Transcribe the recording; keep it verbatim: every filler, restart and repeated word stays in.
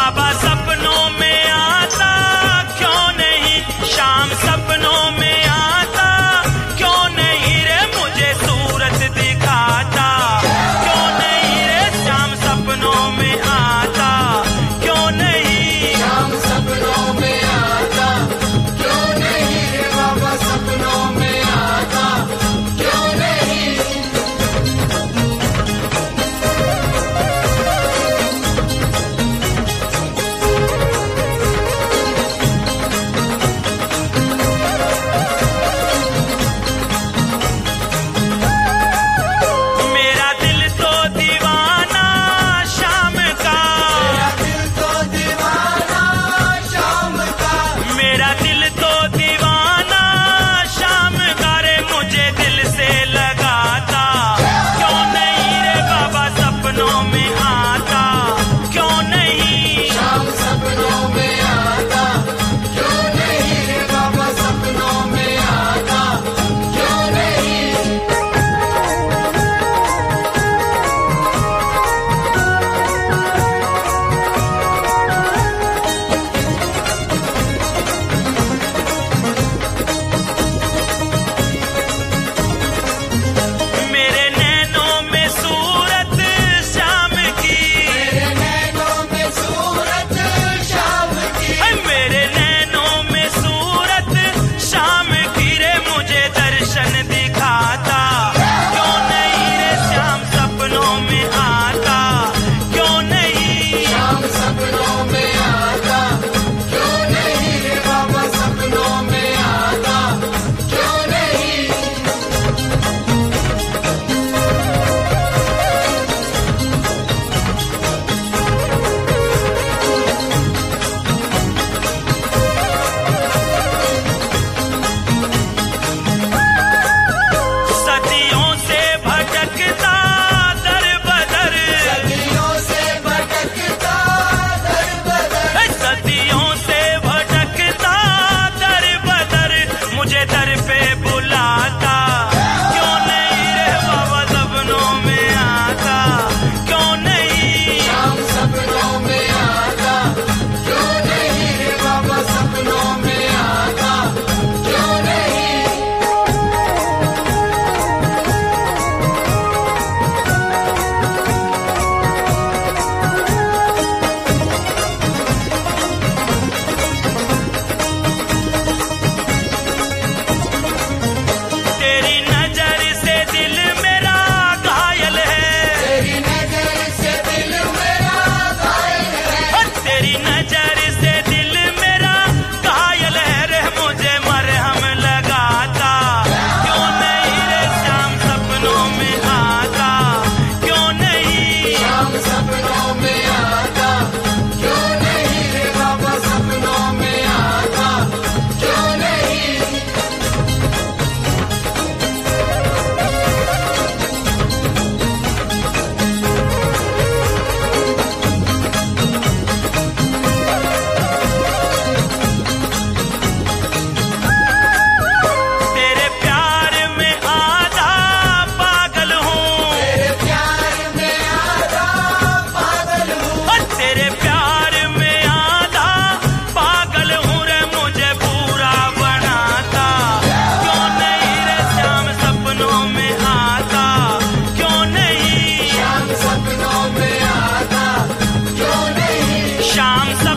बाबा सपनों में आता क्यों नहीं, शाम सपनों में आता क्यों नहीं रे, मुझे सूरत दिखाता क्यों नहीं रे, शाम सपनों में आता क्यों नहीं, शाम सपनों में आता क्यों नहीं रे, बाबा सपनों में आता क्यों नहीं। मेरा दिल तो दीवाना शाम का, मेरा दिल तो दीवाना शाम का, मेरा दिल तो दीवाना शाम का रे, मुझे दिल से लगाता क्यों नहीं रे, बाबा सपनों में आता क्यों नहीं, शाम सपनों में आता क्यों नहीं रे, बाबा सपनों में आता क्यों नहीं। मेरे नैनों में सूरत शाम की, मेरे नैनों में सूरत शाम की, है मेरे नैनों में सूरत शाम की रे, मुझे दर्शन दिखाता क्यों नहीं रे, शाम सपनों में आता क्यों नहीं, शाम सपनों में आता क्यों नहीं रे, बाबा सपनों में आता क्यों नहीं। सदियों से भटकता दर बदर, सदियों से भटकता दर बदर, है सदियों से भटकता दर बदर, मुझे दर पे बुलाता क्यों नहीं रे, बाबा सपनों में आता क्यों नहीं, शाम सपनों में आता क्यों नहीं रे, बाबा सपनों में आता क्यों नहीं। तेरी नजर से दिल मेरा घायल है, तेरी नजर से दिल मेरा घायल है, तेरी नजर से दिल मेरा घायल है रे, मुझे मरहम लगाता क्यों नहीं रे, शाम सपनों में आता क्यों नहीं, शाम सपनों में आता क्यों नहीं रे, बाबा सपनों में आता क्यों नहीं। तेरे प्यार में आधा पागल हूँ, तेरे प्यार में आधा पागल हूँ, और तेरे प्यार में आधा पागल हूँ रे, मुझे पूरा बनाता क्यों नहीं रे, शाम सपनों में आता क्यों नहीं, शाम सपनों में आता क्यों नहीं। शाम सपनों